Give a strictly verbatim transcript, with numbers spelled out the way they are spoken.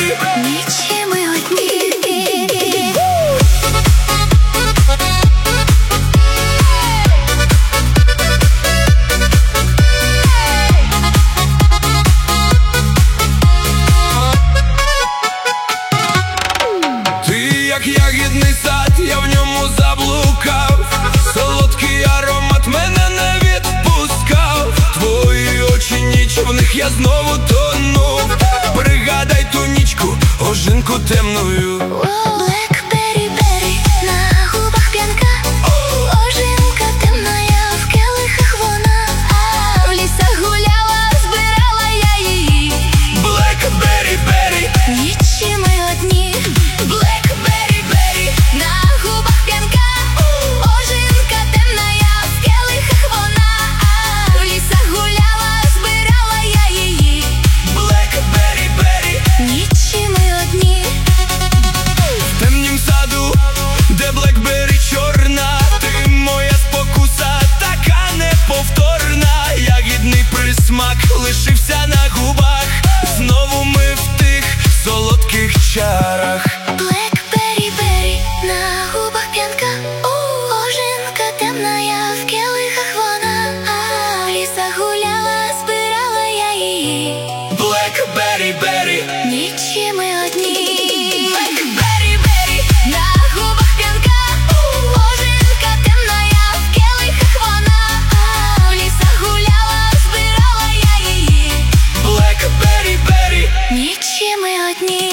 Нічі ми одні. Як ягідний сад, я в ньому заблукав, солодкий аромат мене не відпускав. Твої очі ніч, в них я знову тонув. Пригадай ту нічку, ожинку темною. Blackberry berry, на губах п'янка, ожинка темная, в келихах вона. В лісах гуляла, збирала я її. Blackberry berry, нічі ми одні. Blackberry berry, на губах п'янка, ожинка темная, в келихах вона. В лісах гуляла, збирала я її. Blackberry berry, нічі ми одні. в темнім саду, де Blackberry чорна, ти моя спокуса, така неповторна. Ягідний присмак лишився на губах, знову ми в тих солодких чарах. Blackberry berry, на губах п'янка, ожинка темная, в келихах вона. В лісах гуляла, збирала я її. Blackberry berry, нічі ми одні. Blackberry berry, на губах п'янка, ожинка темная, в келихах вона. В лісах гуляла, збирала я її. Blackberry berry, нічі ми одні.